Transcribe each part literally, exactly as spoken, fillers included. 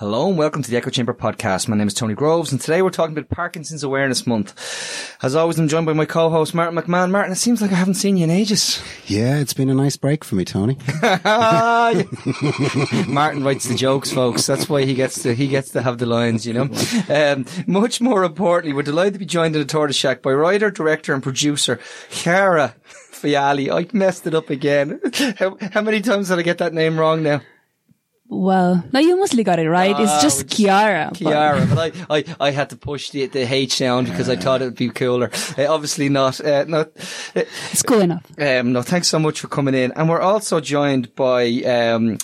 Hello and welcome to the Echo Chamber podcast. My name is Tony Groves and today we're talking about Parkinson's Awareness Month. As always, I'm joined by my co-host Martin McMahon. Martin, it seems like I haven't seen you in ages. Yeah, it's been a nice break for me, Tony. Martin writes the jokes, folks. That's why he gets to, he gets to have the lines, you know. Um, much more importantly, we're delighted to be joined in the Tortoise Shack by writer, director and producer Chiara Fiali. I messed it up again. How, how many times did I get that name wrong now? Well, no, you mostly got it right. Oh, it's just Chiara. Chiara, but, but I, I, I had to push the, the H sound because I thought it would be cooler. Uh, obviously not. Uh, not uh, it's cool enough. Um, no, thanks so much for coming in. And we're also joined by, um,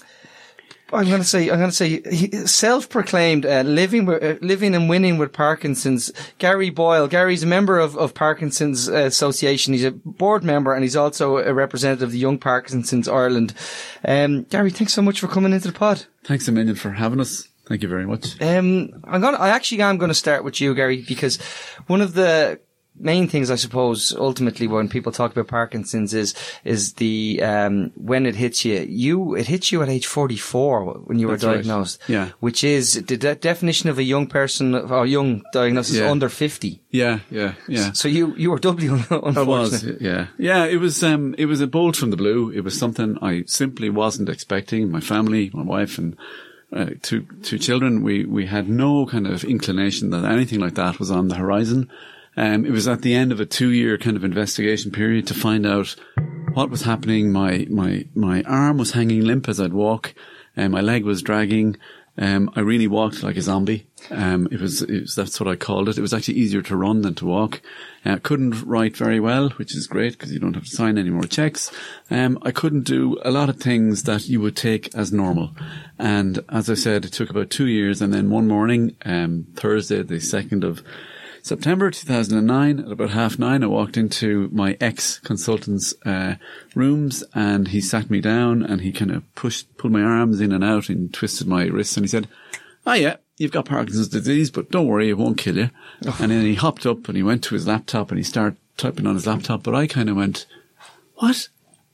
I'm going to say, I'm going to say, self-proclaimed uh, living, uh, living and winning with Parkinson's. Gary Boyle. Gary's a member of, of Parkinson's uh, Association. He's a board member and he's also a representative of the Young Parkinson's Ireland. Um, Gary, thanks so much for coming into the pod. Thanks a million for having us. Thank you very much. Um, I'm gonna, I actually am going to start with you, Gary, because one of the main things, I suppose, ultimately when people talk about Parkinson's is, is the, um, when it hits you, you, it hits you at age forty-four when you were That's diagnosed. Right. Yeah. Which is the de- definition of a young person, or young diagnosis yeah. under fifty. Yeah, yeah, yeah. So you, you were doubly un- unfortunate. I was, yeah. Yeah, it was, um, it was a bolt from the blue. It was something I simply wasn't expecting. My family, my wife and, uh, two, two children, we, we had no kind of inclination that anything like that was on the horizon. Um, it was at the end of a two-year kind of investigation period to find out what was happening. My my my arm was hanging limp as I'd walk, and my leg was dragging. Um, I really walked like a zombie. Um, it was, it was that's what I called it. It was actually easier to run than to walk. I uh, couldn't write very well, which is great because you don't have to sign any more checks. Um, I couldn't do a lot of things that you would take as normal. And as I said, it took about two years. And then one morning, um, Thursday, the second of September two thousand nine, at about half nine, I walked into my ex-consultant's uh, rooms and he sat me down and he kind of pushed, pulled my arms in and out and twisted my wrists and he said, "Ah, yeah, you've got Parkinson's disease, but don't worry, it won't kill you." Oh. And then he hopped up and he went to his laptop and he started typing on his laptop, but I kind of went, "What?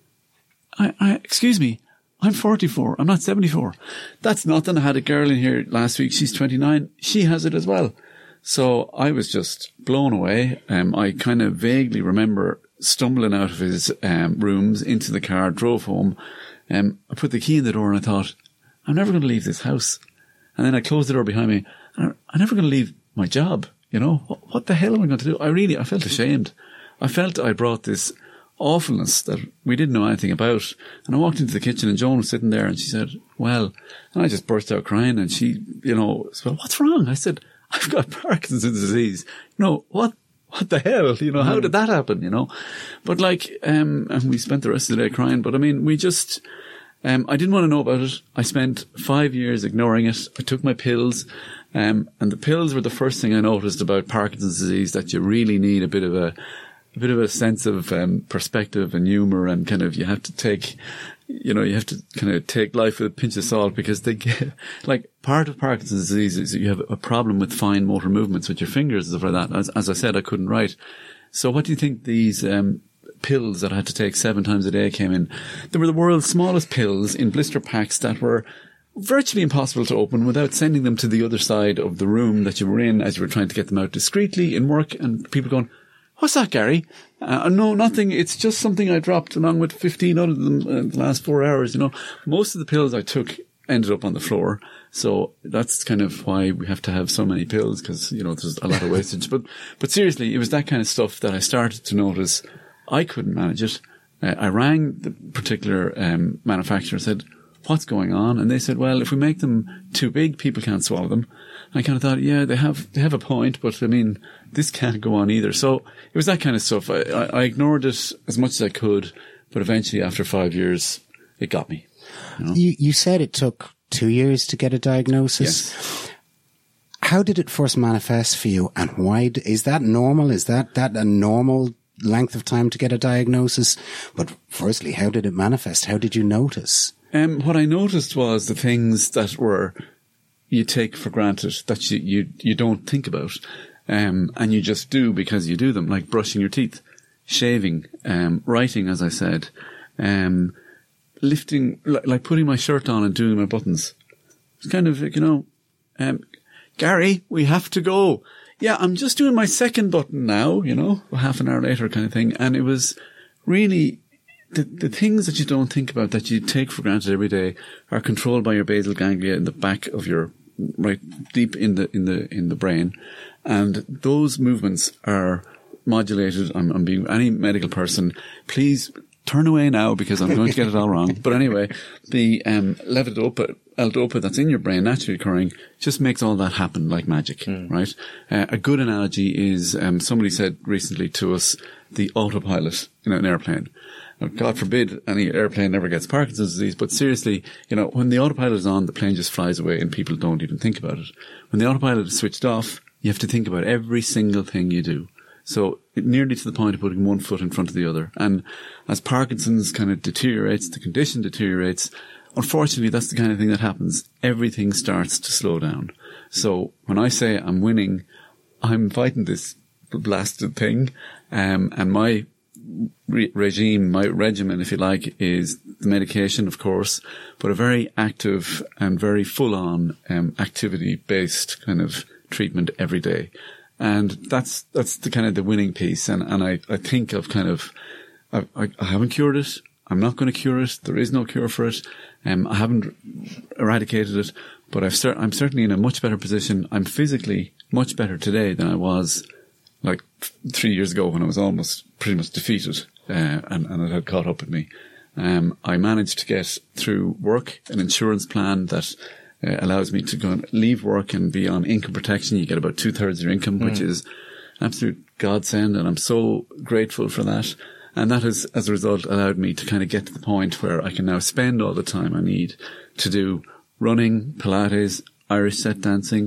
I, I, excuse me, I'm forty-four, I'm not seventy-four. That's nothing. I had a girl in here last week, she's twenty-nine, she has it as well." So I was just blown away. Um, I kind of vaguely remember stumbling out of his um, rooms into the car, drove home. Um, I put the key in the door and I thought, I'm never going to leave this house. And then I closed the door behind me. And I'm never going to leave my job. You know, what, what the hell am I going to do? I really, I felt ashamed. I felt I brought this awfulness that we didn't know anything about. And I walked into the kitchen and Joan was sitting there and she said, "Well," and I just burst out crying and she, you know, said, "What's wrong?" I said, "I've got Parkinson's disease." You know, what, what the hell? You know, how did that happen? You know, but like, um, and we spent the rest of the day crying, but I mean, we just, um, I didn't want to know about it. I spent five years ignoring it. I took my pills, um, and the pills were the first thing I noticed about Parkinson's disease, that you really need a bit of a, a bit of a sense of, um, perspective and humor and kind of, you have to take, you know, you have to kind of take life with a pinch of salt because they get, like, part of Parkinson's disease is that you have a problem with fine motor movements with your fingers and stuff like that. As, as I said, I couldn't write. So what do you think these, um, pills that I had to take seven times a day came in? They were the world's smallest pills in blister packs that were virtually impossible to open without sending them to the other side of the room that you were in as you were trying to get them out discreetly in work, and people going, "What's that, Gary?" Uh, no, nothing. It's just something I dropped along with fifteen other of them in the last four hours. You know, most of the pills I took ended up on the floor. So that's kind of why we have to have so many pills, because, you know, there's a lot of wastage. But, but seriously, it was that kind of stuff that I started to notice I couldn't manage it. Uh, I rang the particular um, manufacturer and said, "What's going on?" And they said, "Well, if we make them too big, people can't swallow them." And I kind of thought, yeah, they have, they have a point, but I mean, this can't go on either. So it was that kind of stuff. I, I, I ignored it as much as I could, but eventually after five years, it got me. You know? You, you said it took two years to get a diagnosis. Yes. How did it first manifest for you, and why? D- is that normal? Is that, that a normal length of time to get a diagnosis? But firstly, how did it manifest? How did you notice? Um, what I noticed was the things that were, you take for granted, that you, you, you don't think about. Um, and you just do because you do them, like brushing your teeth, shaving, um, writing, as I said, um, lifting, like, like putting my shirt on and doing my buttons. It's kind of, you know, um, Gary, we have to go. Yeah, I'm just doing my second button now, you know, half an hour later kind of thing. And it was really the, the things that you don't think about that you take for granted every day are controlled by your basal ganglia in the back of your, right deep in the, in the, in the brain. And those movements are modulated. I'm, I'm being any medical person, please turn away now because I'm going to get it all wrong. But anyway, the um, levodopa, L-dopa that's in your brain naturally occurring just makes all that happen like magic, mm. right? Uh, a good analogy is um, somebody said recently to us the autopilot in an airplane. Now, God forbid any airplane ever gets Parkinson's disease, but seriously, you know, when the autopilot is on, the plane just flies away and people don't even think about it. When the autopilot is switched off, you have to think about every single thing you do. So nearly to the point of putting one foot in front of the other. And as Parkinson's kind of deteriorates, the condition deteriorates, unfortunately that's the kind of thing that happens. Everything starts to slow down. So when I say I'm winning, I'm fighting this blasted thing. Um, and my re- regime, my regimen, if you like, is the medication, of course, but a very active and very full-on um, activity-based kind of treatment every day. And that's, that's the kind of the winning piece. And, and I, I think I've kind of, I, I, I haven't cured it. I'm not going to cure it. There is no cure for it. Um, I haven't eradicated it, but I've cert- I'm certainly in a much better position. I'm physically much better today than I was like three years ago when I was almost pretty much defeated, uh, and, and it had caught up with me. Um, I managed to get through work an insurance plan that Uh, allows me to go and leave work and be on income protection. You get about two thirds of your income, mm. which is absolute godsend. And I'm so grateful for that. And that has, as a result, allowed me to kind of get to the point where I can now spend all the time I need to do running, Pilates, Irish set dancing.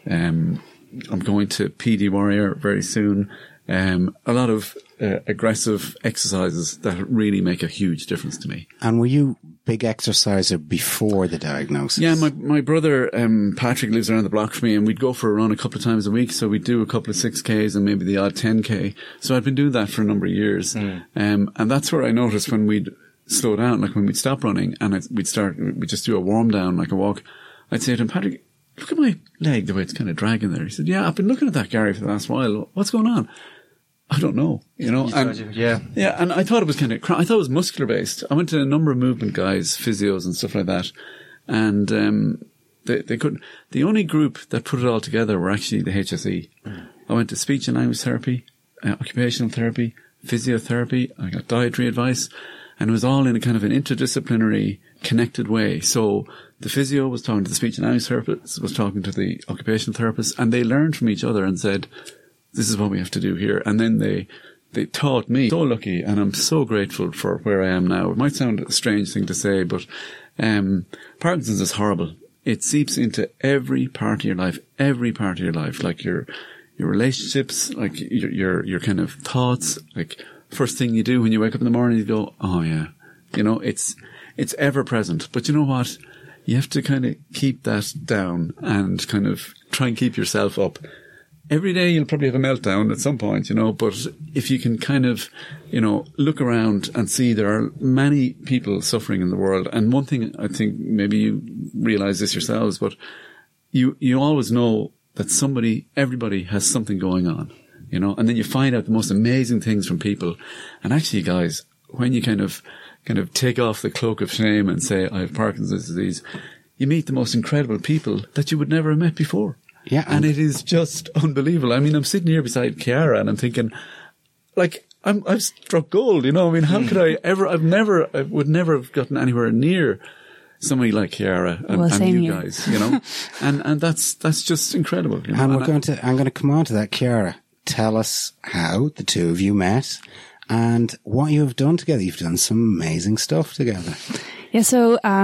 Um, I'm going to P D Warrior very soon. Um, a lot of uh, aggressive exercises that really make a huge difference to me. And were you big exerciser before the diagnosis? Yeah, my my brother um, Patrick lives around the block from me, and we'd go for a run a couple of times a week. So we'd do a couple of six Ks and maybe the odd ten K. So I'd been doing that for a number of years, mm. um, and that's where I noticed when we'd slow down, like when we'd stop running and I'd, we'd start, we'd just do a warm down, like a walk. I'd say to him, Patrick, look at my leg, the way it's kind of dragging there. He said, yeah, I've been looking at that, Gary, for the last while. What's going on? I don't know, you know, and yeah, yeah, and I thought it was kind of, I thought it was muscular based. I went to a number of movement guys, physios and stuff like that, and um, they they couldn't. The only group that put it all together were actually the H S E. Mm. I went to speech and language therapy, uh, occupational therapy, physiotherapy. I got dietary advice, and it was all in a kind of an interdisciplinary, connected way. So the physio was talking to the speech and language therapist, was talking to the occupational therapist, and they learned from each other and said, this is what we have to do here. And then they, they taught me. So lucky, and I'm so grateful for where I am now. It might sound a strange thing to say, but, um, Parkinson's is horrible. It seeps into every part of your life, every part of your life, like your, your relationships, like your, your, your kind of thoughts, like first thing you do when you wake up in the morning, you go, oh yeah, you know, it's, it's ever present. But you know what? You have to kind of keep that down and kind of try and keep yourself up. Every day you'll probably have a meltdown at some point, you know, but if you can kind of, you know, look around and see there are many people suffering in the world. And one thing I think maybe you realize this yourselves, but you, you always know that somebody, everybody has something going on, you know, and then you find out the most amazing things from people. And actually, guys, when you kind of, kind of take off the cloak of shame and say, I have Parkinson's disease, you meet the most incredible people that you would never have met before. Yeah. And, and it is just unbelievable. I mean, I'm sitting here beside Chiara and I'm thinking, like, I'm, I've struck gold, you know? I mean, how mm. could I ever, I've never, I would never have gotten anywhere near somebody like Chiara and, well, and you here. guys, you know? and, and that's, that's just incredible. You know? And we're and going I, to, I'm going to come on to that. Chiara, tell us how the two of you met and what you have done together. You've done some amazing stuff together. Yeah. So, uh,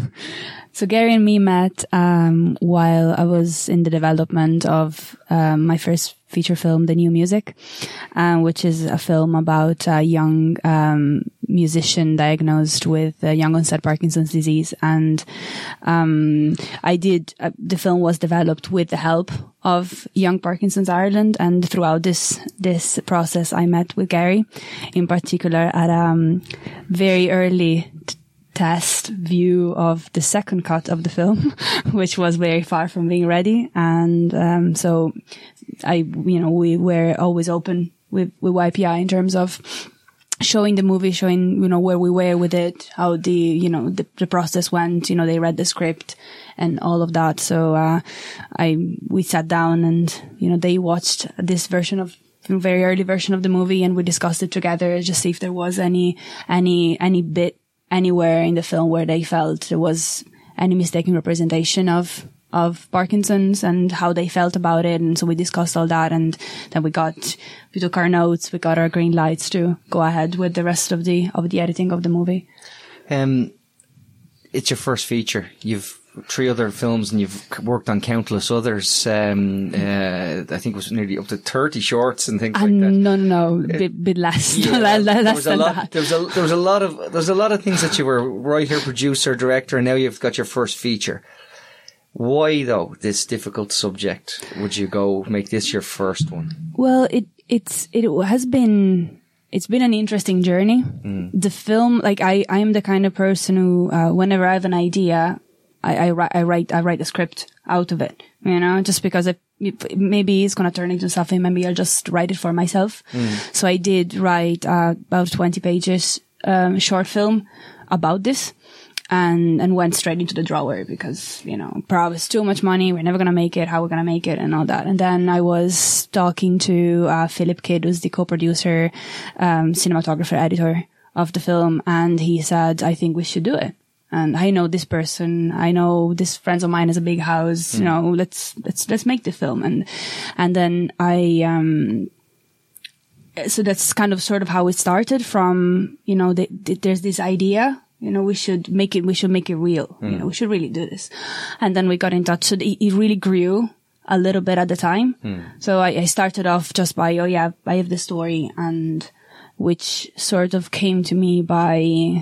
So Gary and me met um, while I was in the development of um, my first feature film, The New Music, um, which is a film about a young um, musician diagnosed with uh, young onset Parkinson's disease. And um, I did, uh, the film was developed with the help of Young Parkinson's Ireland. And throughout this, this process, I met with Gary in particular at a um, very early t- test view of the second cut of the film, which was very far from being ready. And um, so I, you know, we were always open with, with Y P I in terms of showing the movie, showing, you know, where we were with it, how the, you know, the, the process went, you know, they read the script and all of that. So, uh, I, we sat down and, you know, they watched this version of, very early version of the movie, and we discussed it together, just see if there was any, any, any bit anywhere in the film where they felt there was any mistaken representation of, of Parkinson's and how they felt about it. And so we discussed all that, and then we got, we took our notes, we got our green lights to go ahead with the rest of the, of the editing of the movie. Um, it's your first feature. You've three other films and you've worked on countless others. Um, uh, I think it was nearly up to thirty shorts and things Uh, like that. no, no, no, a bit, bit less, Yeah, less there was a than lot, that. There was a, there was a lot of, there was a lot of things that you were writer, producer, director, and now you've got your first feature. Why though, this difficult subject, would you go make this your first one? Well, it, it's, it has been, it's been an interesting journey. Mm. The film, like I, I am the kind of person who, uh, whenever I have an idea, I, I, write, I write, I write a script out of it, you know, just because it, maybe it's going to turn into something. Maybe I'll just write it for myself. Mm. So I did write, uh, about twenty pages, um, short film about this. And, and went straight into the drawer because, you know, probably it's too much money. We're never going to make it. How we're going to make it and all that. And then I was talking to, uh, Philip Kidd, who's the co-producer, um, cinematographer, editor of the film. And he said, I think we should do it. And I know this person. I know this friends of mine has a big house. Mm. You know, let's, let's, let's make the film. And, and then I, um, so that's kind of sort of how it started from, you know, the, the, there's this idea. You know, we should make it, we should make it real. Mm. You know, we should really do this. And then we got in touch. So it, it really grew a little bit at the time. Mm. So I, I started off just by, oh yeah, I have the story, and which sort of came to me by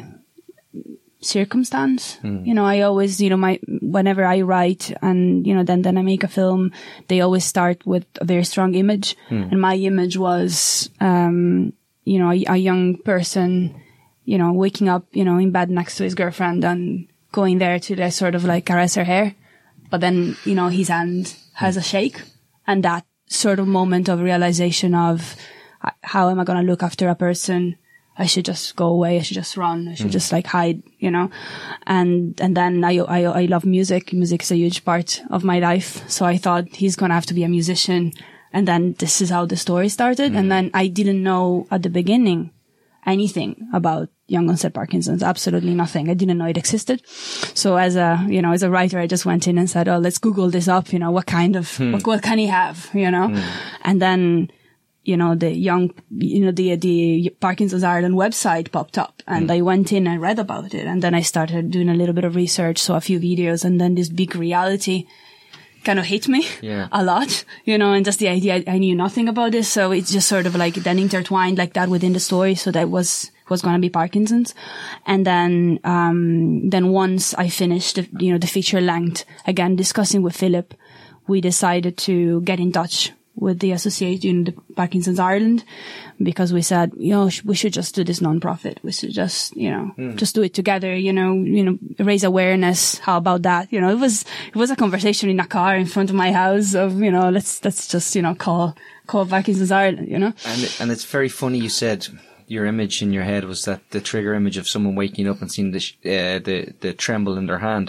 circumstance. Mm. You know, I always, you know, my, whenever I write and, you know, then, then I make a film, they always start with a very strong image. Mm. And my image was, um, you know, a, a young person, you know, waking up, you know, in bed next to his girlfriend and going there to like, sort of like caress her hair. But then, you know, his hand has a shake, and that sort of moment of realization of how am I going to look after a person? I should just go away. I should just run. I should mm. just like hide, you know, and, and then I, I, I love music. Music is a huge part of my life. So I thought he's going to have to be a musician. And then this is how the story started. Mm. And then I didn't know at the beginning anything about young onset Parkinson's, absolutely nothing. I didn't know it existed. So as a, you know, as a writer, I just went in and said, oh, let's Google this up, you know, what kind of, hmm. what, what can he have, you know? Hmm. And then, you know, the young, you know, the, the Parkinson's Ireland website popped up, and hmm. I went in and read about it. And then I started doing a little bit of research, saw a few videos, and then this big reality kind of hit me yeah. a lot, you know, and just the idea, I knew nothing about this. So it's just sort of like then intertwined like that within the story. So that was, was going to be Parkinson's. And then, um, then once I finished the, you know, the feature length, again, discussing with Philip, we decided to get in touch with the association, you know, the Parkinson's Ireland, because we said, you know, we should just do this non-profit. We should just, you know, mm. just do it together, you know, you know, raise awareness. How about that? You know, it was, it was a conversation in a car in front of my house of, you know, let's, let's just, you know, call, call Parkinson's Ireland, you know? And, and it's very funny you said your image in your head was that the trigger image of someone waking up and seeing the, uh, the, the tremble in their hand.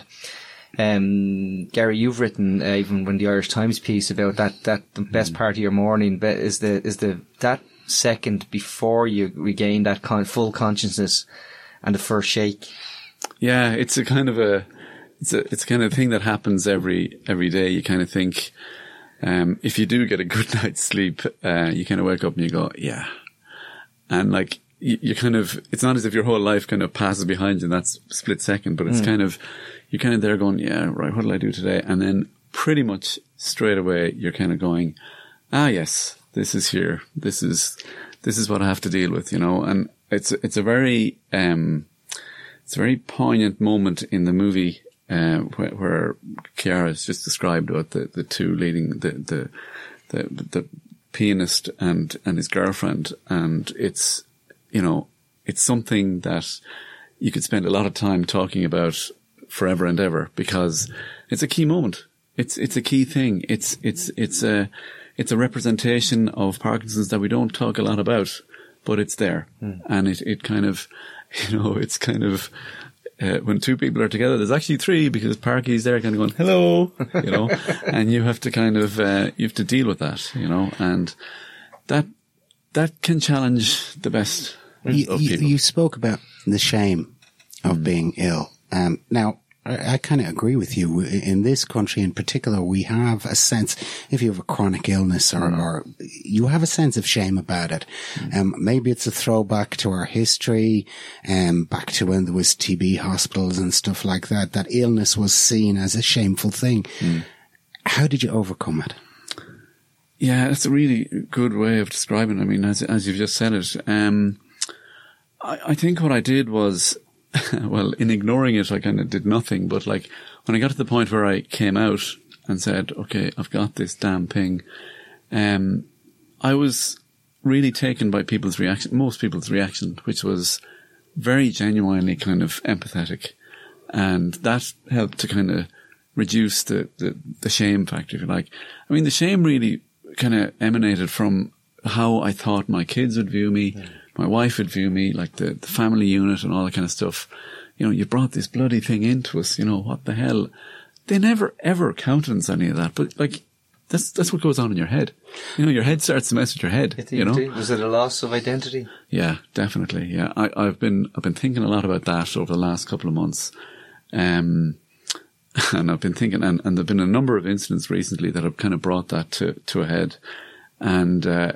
Um, Gary, you've written, uh, even when the Irish Times piece about that, that the best part of your morning is the, is the, that second before you regain that con- full consciousness and the first shake. Yeah, it's a kind of a, it's a, it's a kind of thing that happens every, every day. You kind of think, um, if you do get a good night's sleep, uh, you kind of wake up and you go, yeah. And like, you, you kind of, it's not as if your whole life kind of passes behind you in that split second, but it's mm. kind of, you're kind of there going, yeah, right, what did I do today? And then pretty much straight away, you're kind of going, ah, yes, this is here. This is, this is what I have to deal with, you know, and it's, it's a very, um, it's a very poignant moment in the movie, uh, where, where Chiara has just described what the, the two leading, the, the, the, the pianist and, and his girlfriend. And it's, you know, it's something that you could spend a lot of time talking about forever and ever, because it's a key moment. It's, it's a key thing. It's, it's, it's a, it's a representation of Parkinson's that we don't talk a lot about, but it's there. Mm. And it, it kind of, you know, it's kind of, uh, when two people are together, there's actually three, because Parky's there kind of going, hello, you know, and you have to kind of, uh, you have to deal with that, you know, and that, that can challenge the best you, of you, people. You spoke about the shame of mm. being ill. Um, now, I, I kind of agree with you. In this country in particular, we have a sense, if you have a chronic illness or, mm. or you have a sense of shame about it. Mm. Um, maybe it's a throwback to our history, um, back to when there was T B hospitals and stuff like that. That illness was seen as a shameful thing. Mm. How did you overcome it? Yeah, that's a really good way of describing it. I mean, as, as you've just said it, um, I, I think what I did was, well, in ignoring it, I kind of did nothing. But like when I got to the point where I came out and said, okay, I've got this damn thing, um, I was really taken by people's reaction, most people's reaction, which was very genuinely kind of empathetic. And that helped to kind of reduce the, the, the shame factor, if you like. I mean, the shame really kind of emanated from how I thought my kids would view me. Yeah. My wife would view me, like the, the family unit and all that kind of stuff. You know, you brought this bloody thing into us, you know, what the hell? They never ever countenance any of that, but like, that's, that's what goes on in your head. You know, your head starts to mess with your head, you know? Was it a loss of identity? Yeah, definitely. Yeah. I, I've been, I've been thinking a lot about that over the last couple of months. Um, and I've been thinking, and, and there've been a number of incidents recently that have kind of brought that to, to a head. And, uh,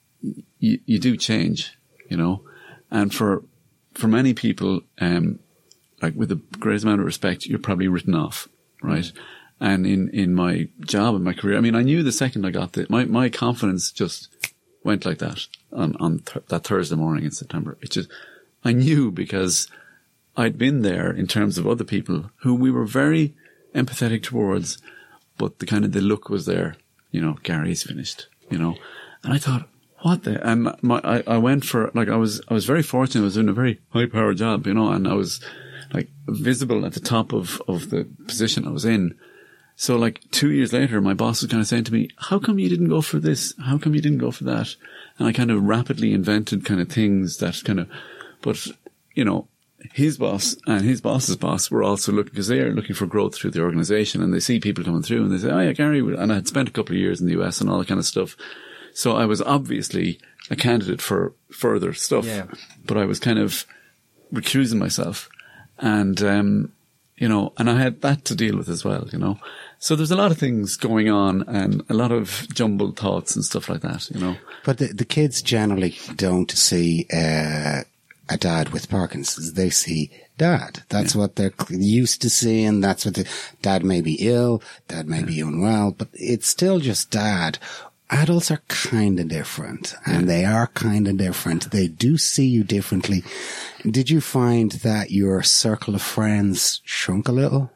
you, you do change. You know, and for, for many people, um, like with the greatest amount of respect, you're probably written off, right? Mm. And in, in my job and my career, I mean, I knew the second I got it, my, my confidence just went like that on, on th- that Thursday morning in September. It just, I knew because I'd been there in terms of other people who we were very empathetic towards, but the kind of the look was there, you know, Gary's finished, you know, and I thought, what the, and my, I, I went for, like, I was, I was very fortunate. I was doing a very high powered job, you know, and I was like visible at the top of, of the position I was in. So like two years later, my boss was kind of saying to me, how come you didn't go for this? How come you didn't go for that? And I kind of rapidly invented kind of things that kind of, but you know, his boss and his boss's boss were also looking, because they are looking for growth through the organization, and they see people coming through and they say, oh yeah, Gary, and I had spent a couple of years in the U S and all that kind of stuff. So I was obviously a candidate for further stuff, yeah. But I was kind of recusing myself, and, um, you know, and I had that to deal with as well, you know. So there's a lot of things going on and a lot of jumbled thoughts and stuff like that, you know. But the, the kids generally don't see, uh, a dad with Parkinson's. They see dad. That's yeah. what they're used to seeing. That's what the dad may be ill, dad may yeah. be unwell, but it's still just dad. Adults are kind of different, and they are kind of different. They do see you differently. Did you find that your circle of friends shrunk a little?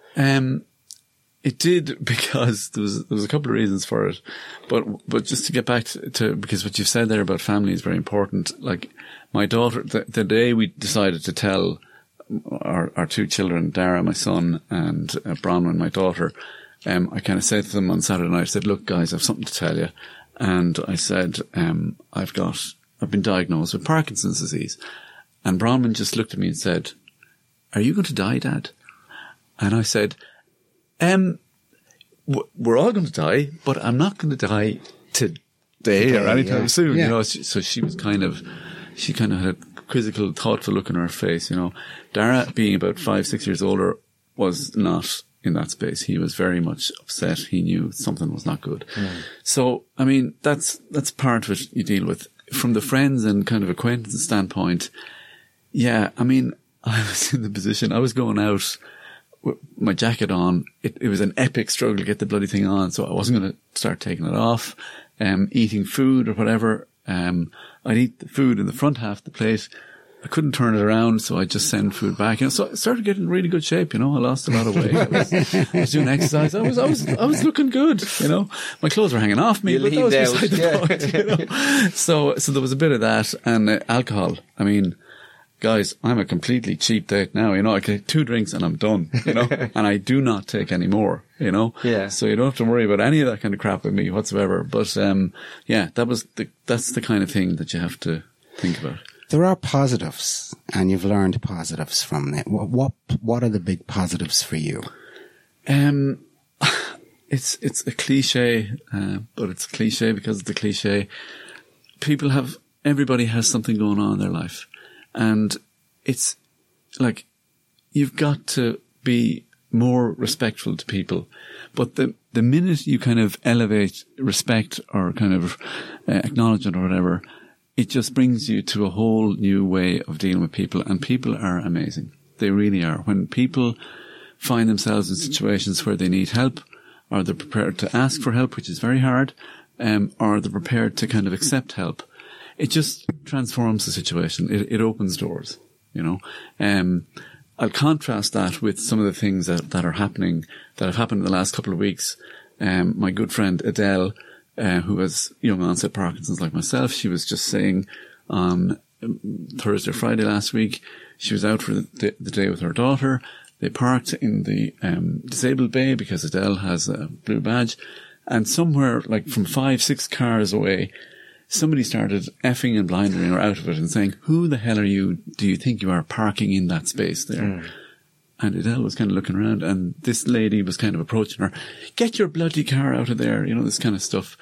Um, it did, because there was, there was a couple of reasons for it. But, but just to get back to, to because what you've said there about family is very important. Like my daughter, the, the day we decided to tell our, our two children, Dara, my son, and uh, Bronwyn, my daughter, Um, I kind of said to them on Saturday night, I said, look, guys, I have something to tell you. And I said, um, I've got, I've been diagnosed with Parkinson's disease. And Bronwyn just looked at me and said, are you going to die, Dad? And I said, um, w- we're all going to die, but I'm not going to die today or anytime yeah. soon, yeah. you know. So she was kind of, she kind of had a quizzical, thoughtful look in her face, you know. Dara, being about five, six years older, was not in that space. He was very much upset. He knew something was not good. Mm. So, I mean, that's, that's part of it you deal with. From the friends and kind of acquaintance standpoint, yeah, I mean, I was in the position, I was going out with my jacket on. It, it was an epic struggle to get the bloody thing on, so I wasn't going to start taking it off, um, eating food or whatever. Um, I'd eat the food in the front half of the plate. I couldn't turn it around, so I just send food back. And so I started getting in really good shape, you know. I lost a lot of weight. I was, I was doing exercise. I was, I was, I was looking good, you know. My clothes were hanging off me, you but that was beside the yeah. point, you know. So, so there was a bit of that, and uh, alcohol. I mean, guys, I'm a completely cheap date now. You know, I get two drinks and I'm done, you know, and I do not take any more, you know. Yeah. So you don't have to worry about any of that kind of crap with me whatsoever. But, um, yeah, that was the, that's the kind of thing that you have to think about. There are positives, and you've learned positives from it. What, what, what are the big positives for you? Um, it's, it's a cliche, uh, but it's a cliche because it's a cliche. People have, everybody has something going on in their life. And it's like, you've got to be more respectful to people. But the, the minute you kind of elevate respect or kind of uh, acknowledgement or whatever, it just brings you to a whole new way of dealing with people. And people are amazing. They really are. When people find themselves in situations where they need help, or they're prepared to ask for help, which is very hard, um, or they're prepared to kind of accept help, it just transforms the situation. It, it opens doors, you know. Um, I'll contrast that with some of the things that, that are happening, that have happened in the last couple of weeks. Um, my good friend Adele, uh, who has young onset Parkinson's like myself, she was just saying on Thursday or Friday last week, she was out for the, the day with her daughter. They parked in the um, disabled bay because Adele has a blue badge. And somewhere, like from five, six cars away, somebody started effing and blindering her out of it and saying, who the hell are you, do you think you are, parking in that space there? Mm. And Adele was kind of looking around, and this lady was kind of approaching her, get your bloody car out of there, you know, this kind of stuff.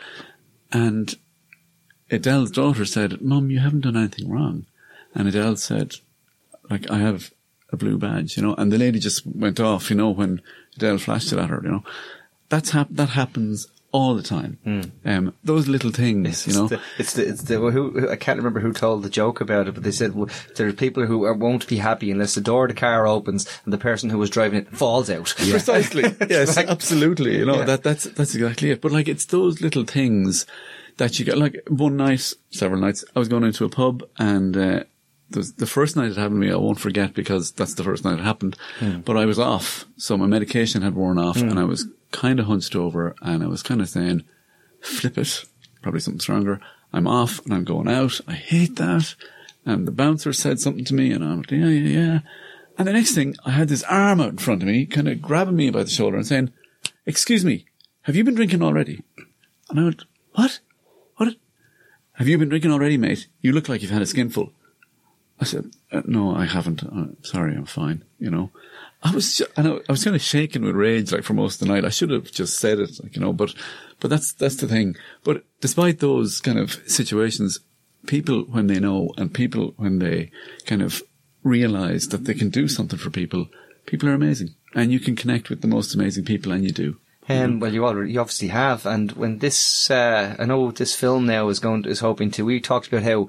And Adele's daughter said, Mum, you haven't done anything wrong. And Adele said, like, I have a blue badge, you know, and the lady just went off, you know, when Adele flashed it at her, you know. That's hap- that happens all the time. Mm. Um, those little things, it's you know. The, it's the, it's the, who, who, I can't remember who told the joke about it, but they said well, there are people who are, won't be happy unless the door of the car opens and the person who was driving it falls out. Yeah. Precisely. Yes, like, absolutely. You know, yeah. that, that's, that's exactly it. But like, it's those little things that you get, like one night, several nights, I was going into a pub and, uh, the, the first night it happened to me, I won't forget because that's the first night it happened, mm. but I was off. So my medication had worn off mm. and I was kind of hunched over and I was kind of saying, flip it, probably something stronger. I'm off and I'm going out. I hate that. And the bouncer said something to me and I'm like, yeah, yeah, yeah. And the next thing, I had this arm out in front of me, kind of grabbing me by the shoulder and saying, excuse me, have you been drinking already? And I went, what? What? Have you been drinking already, mate? You look like you've had a skinful. I said, uh, no, I haven't. Uh, sorry, I'm fine. You know, I was, just, I know, I was kind of shaking with rage, like for most of the night. I should have just said it, like, you know, but, but that's, that's the thing. But despite those kind of situations, people, when they know and people, when they kind of realize that they can do something for people, people are amazing and you can connect with the most amazing people and you do. Um, well, you already, you obviously have. And when this, uh, I know this film now is going, is hoping to, we talked about how,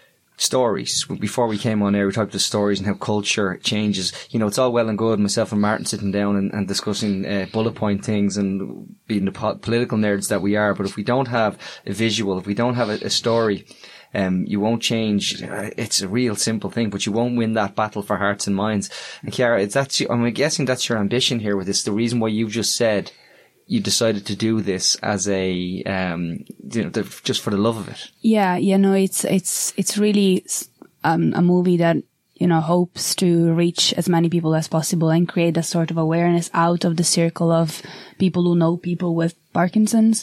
stories. Before we came on air, we talked about stories and how culture changes. You know, it's all well and good, myself and Martin sitting down and, and discussing uh, bullet point things and being the po- political nerds that we are. But if we don't have a visual, if we don't have a, a story, um, you won't change. It's a real simple thing, but you won't win that battle for hearts and minds. And Ciara, it's that's, I'm guessing that's your ambition here with this. The reason why you've just said you decided to do this as a, um, you know, the, just for the love of it. Yeah, yeah, no, it's, it's, it's really, um, a movie that, you know, hopes to reach as many people as possible and create a sort of awareness out of the circle of people who know people with Parkinson's.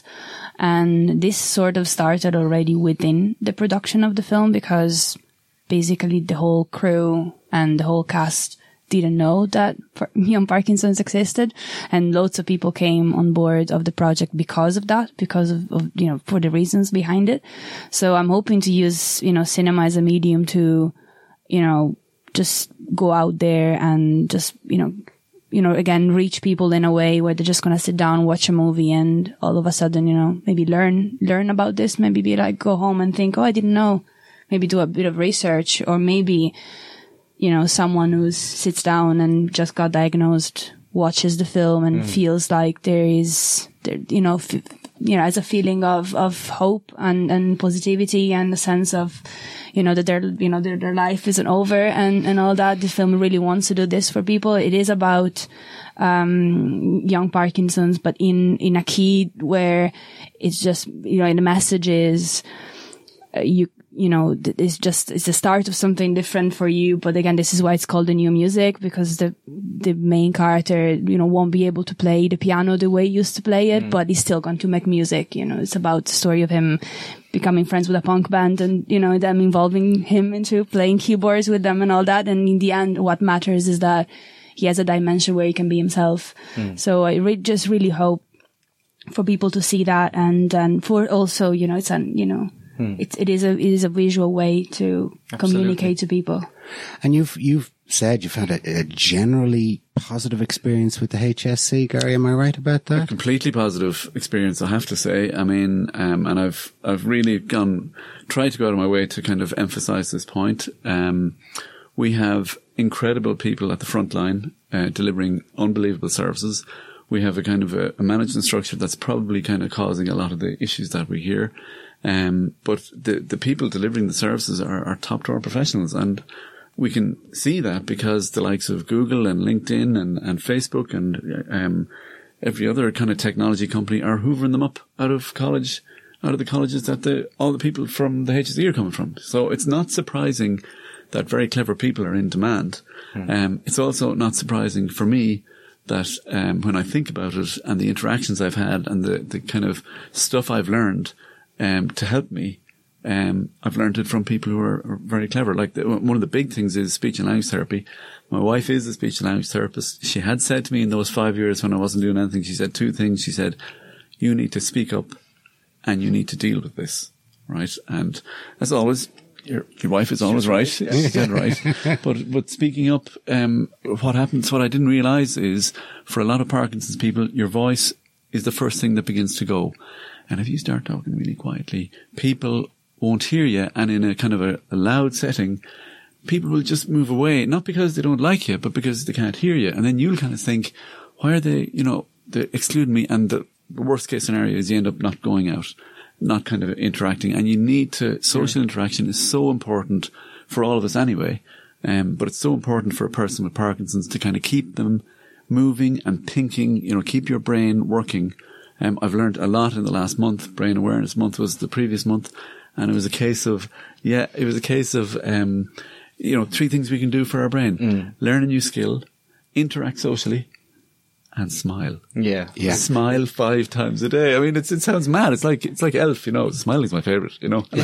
And this sort of started already within the production of the film because basically the whole crew and the whole cast didn't know that young Parkinson's existed, and loads of people came on board of the project because of that, because of, of, you know, for the reasons behind it. So I'm hoping to use, you know, cinema as a medium to, you know, just go out there and just, you know, you know, again, reach people in a way where they're just going to sit down, watch a movie and all of a sudden, you know, maybe learn, learn about this, maybe be like, go home and think, oh, I didn't know, maybe do a bit of research, or maybe, you know, someone who sits down and just got diagnosed watches the film and mm. feels like there is, there, you know, f- you know, as a feeling of, of hope and, and positivity and a sense of, you know, that their, you know, their, their life isn't over and, and all that. The film really wants to do this for people. It is about, um, young Parkinson's, but in, in a key where it's just, you know, in the message is, uh, you, you know, th- it's just, it's the start of something different for you. But again, this is why it's called the new music, because the, the main character, you know, won't be able to play the piano the way he used to play it, mm. but he's still going to make music. You know, it's about the story of him becoming friends with a punk band and, you know, them involving him into playing keyboards with them and all that. And in the end, what matters is that he has a dimension where he can be himself. Mm. So I re- just really hope for people to see that, and, and for also, you know, it's an, you know, Hmm. It, it is a, it is a visual way to Absolutely. communicate to people. And you've, you've said you've had a, a generally positive experience with the H S C, Gary. Am I right about that? A completely positive experience, I have to say. I mean, um, and I've, I've really gone, tried to go out of my way to kind of emphasize this point. Um, we have incredible people at the front line, uh, delivering unbelievable services. We have a kind of a, a management structure that's probably kind of causing a lot of the issues that we hear. Um, but the, the people delivering the services are, are top drawer professionals, and we can see that because the likes of Google and LinkedIn and, and Facebook and, um, every other kind of technology company are hoovering them up out of college, out of the colleges that the, all the people from the H S C are coming from. So it's not surprising that very clever people are in demand. Mm. Um, it's also not surprising for me that, um, when I think about it and the interactions I've had and the, the kind of stuff I've learned, Um, to help me, um, I've learned it from people who are, are very clever. Like the, one of the big things is speech and language therapy. My wife is a speech and language therapist. She had said to me in those five years when I wasn't doing anything, she said two things. She said, you need to speak up and you need to deal with this, right? And as always, your, your wife is always right. She said right. But, but speaking up, um, what happens, what I didn't realize is for a lot of Parkinson's people, your voice is the first thing that begins to go. And if you start talking really quietly, people won't hear you. And in a kind of a, a loud setting, people will just move away, not because they don't like you, but because they can't hear you. And then you'll kind of think, why are they, you know, they're excluding me? And the worst case scenario is you end up not going out, not kind of interacting. And you need to, social yeah. interaction is so important for all of us anyway. Um, but it's so important for a person with Parkinson's to kind of keep them moving and thinking, you know, keep your brain working. Um, I've learned a lot in the last month. Brain Awareness Month was the previous month. And it was a case of, yeah, it was a case of, um, you know, three things we can do for our brain. Mm. Learn a new skill, interact socially, and smile. Yeah. Yeah. Smile five times a day. I mean, it's, it sounds mad. It's like, it's like Elf, you know, smiling's my favorite, you know.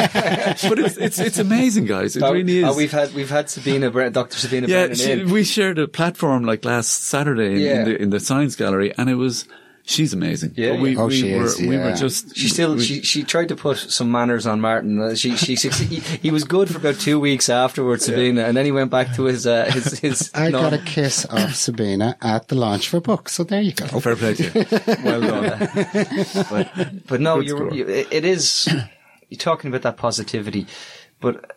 But it's, it's, it's amazing, guys. It oh, really is. Oh, we've had, we've had Sabina, Doctor Sabina yeah, Brennan she, in. We shared a platform like last Saturday in, yeah. in the, in the Science Gallery, and it was, she's amazing. Yeah, but we, oh, we she were, is, yeah. we were just. She still, we, she, she tried to put some manners on Martin. She, she, he, he was good for about two weeks afterwards, Sabina, yeah. and then he went back to his, uh, his, his. I no. got a kiss off Sabina at the launch for books, so there you go. Fair play to you. Well done. but, but no, you're, you, it is, you're talking about that positivity, but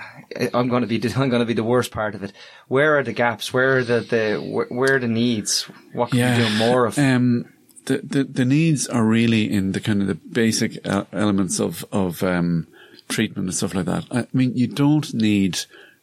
I'm going to be, I'm going to be the worst part of it. Where are the gaps? Where are the, the, where are the needs? What can yeah. we do more of? Um, The, the, the needs are really in the kind of the basic uh, elements of, of, um, treatment and stuff like that. I mean, you don't need,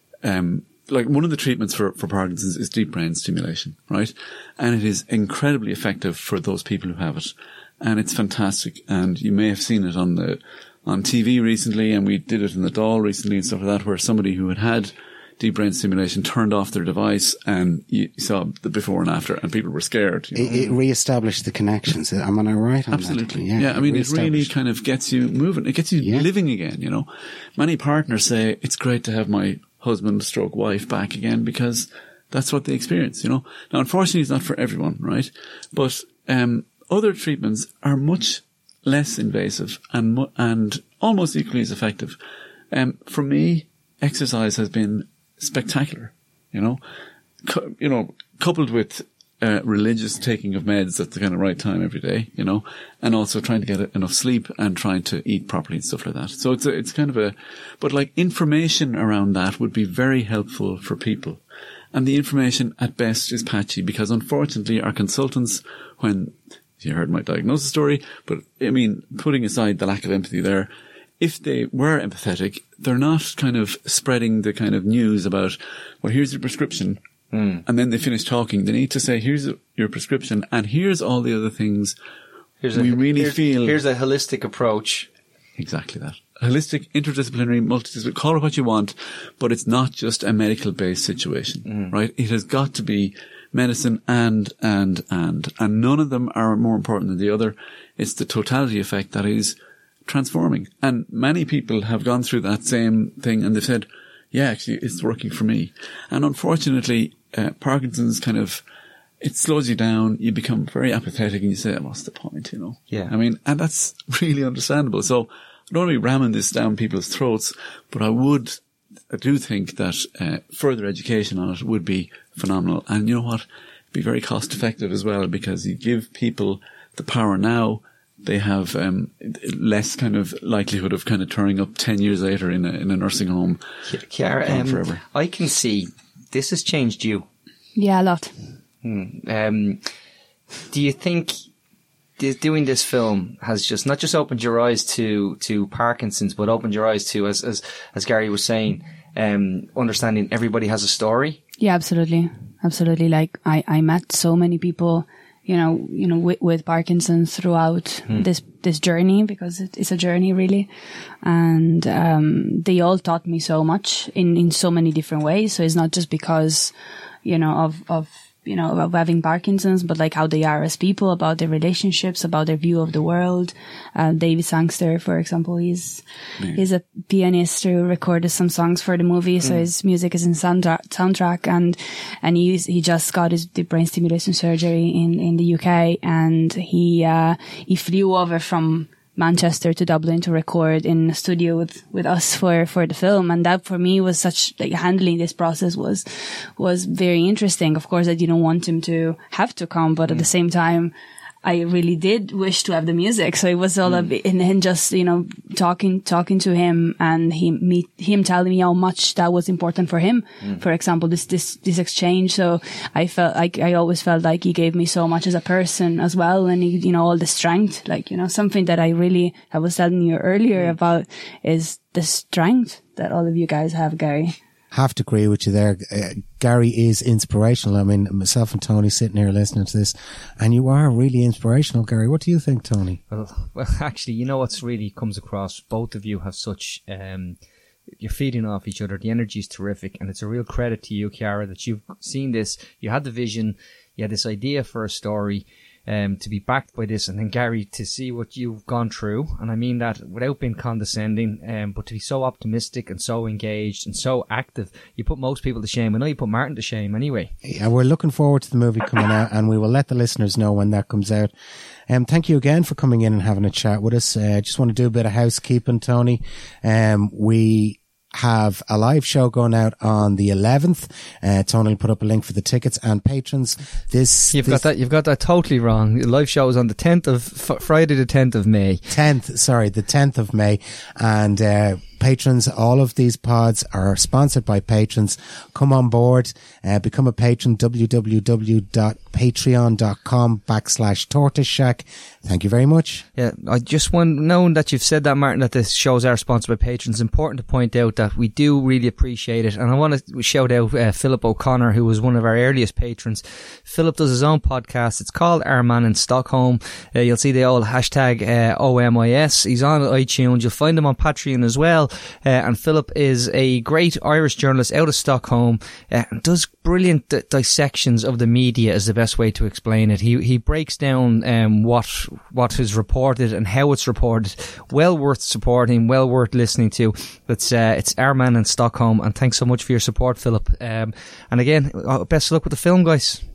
um, like one of the treatments for, for Parkinson's is deep brain stimulation, right? And it is incredibly effective for those people who have it. And it's fantastic. And you may have seen it on the, on T V recently, and we did it in the Dáil recently and stuff like that, where somebody who had had deep brain stimulation turned off their device, and you saw the before and after, and people were scared. You know? It, it re-established the connections. Am I right on Absolutely. that? Yeah, yeah, I mean, it really kind of gets you moving. It gets you yeah. living again, you know. Many partners say, it's great to have my husband stroke wife back again, because that's what they experience, you know. Now, unfortunately, it's not for everyone, right? But um other treatments are much less invasive and mu- and almost equally as effective. Um, for me, exercise has been spectacular, you know, Co- you know, coupled with uh, religious taking of meds at the kind of right time every day, you know, and also trying to get enough sleep and trying to eat properly and stuff like that. So it's a, it's kind of a, but like information around that would be very helpful for people. And the information at best is patchy, because unfortunately our consultants, when you heard my diagnosis story, but I mean, putting aside the lack of empathy there, if they were empathetic, they're not kind of spreading the kind of news about, well, here's your prescription. Mm. And then they finish talking. They need to say, here's your prescription, and here's all the other things here's we a, really here's, feel. Here's a holistic approach. Exactly that. holistic, interdisciplinary, multidisciplinary, call it what you want, but it's not just a medical-based situation, mm. right? It has got to be medicine and, and, and, and none of them are more important than the other. It's the totality effect that is transforming. And many people have gone through that same thing and they've said, yeah, actually, it's working for me. And unfortunately, uh, Parkinson's kind of, it slows you down. You become very apathetic and you say, what's the point, you know? Yeah. I mean, and that's really understandable. So I don't want to be ramming this down people's throats, but I would, I do think that uh, further education on it would be phenomenal. And you know what? It'd be very cost effective as well, because you give people the power now, they have um, less kind of likelihood of kind of turning up ten years later in a, in a nursing home. Chiara, um, forever. I can see this has changed you. Yeah, a lot. Hmm. Um, do you think this, doing this film has just not just opened your eyes to, to Parkinson's, but opened your eyes to, as as, as Gary was saying, um, understanding everybody has a story? Yeah, absolutely. Absolutely. Like I, I met so many people, you know, you know, with, with Parkinson's throughout hmm. this, this journey, because it, it's a journey really. And, um, they all taught me so much in, in so many different ways. So it's not just because, you know, of, of, you know, of having Parkinson's, but like how they are as people, about their relationships, about their view of the world. Uh, David Sangster, for example, he's, mm. he's a pianist who recorded some songs for the movie. So mm. his music is in soundtrack, soundtrack and, and he's, he just got his the brain stimulation surgery in, in the U K, and he, uh, he flew over from Manchester to Dublin to record in a studio with, with us for, for the film. And that for me was such, like, handling this process was, was very interesting. Of course, I didn't want him to have to come, but mm. at the same time, I really did wish to have the music. So it was all mm. a bit, and then just, you know, talking, talking to him and he, me, him telling me how much that was important for him. Mm. For example, this, this, this exchange. So I felt like, I always felt like he gave me so much as a person as well. And he, you know, all the strength, like, you know, something that I really, I was telling you earlier mm. about is the strength that all of you guys have, Gary. Have to agree with you there. Uh, Gary is inspirational. I mean, myself and Tony sitting here listening to this, and you are really inspirational, Gary. What do you think, Tony? Well, well, actually, you know what's really comes across? Both of you have such, um, you're feeding off each other. The energy is terrific, and it's a real credit to you, Chiara, that you've seen this. You had the vision, you had this idea for a story, Um, to be backed by this, and then Gary, to see what you've gone through, and I mean that without being condescending, um, but to be so optimistic and so engaged and so active, you put most people to shame. I know you put Martin to shame anyway. Yeah, we're looking forward to the movie coming out, and we will let the listeners know when that comes out. Um, thank you again for coming in and having a chat with us. I uh, just want to do a bit of housekeeping, Tony. Um, we have a live show going out on the eleventh. Uh, Tony will put up a link for the tickets and patrons. This you've this got that. You've got that totally wrong. The live show is on the tenth of f- Friday, the tenth of May. Tenth, sorry, the tenth of May, and uh, patrons. All of these pods are sponsored by patrons. Come on board, uh, become a patron. www.patreon.com backslash Tortoise Shack. Thank you very much. Yeah, I just want, knowing that you've said that, Martin, that this shows are sponsored by patrons, it's important to point out that we do really appreciate it. And I want to shout out uh, Philip O'Connor, who was one of our earliest patrons. Philip does his own podcast. It's called Our Man in Stockholm. Uh, you'll see the old hashtag uh, O M I S. He's on iTunes. You'll find him on Patreon as well. Uh, and Philip is a great Irish journalist out of Stockholm, uh, and does brilliant d- dissections of the media, is the best way to explain it. He he breaks down um, what what is reported and how it's reported. Well worth supporting, well worth listening to. It's uh, it's Our Man in Stockholm, and thanks so much for your support, Philip. Um, and again, best of luck with the film, guys.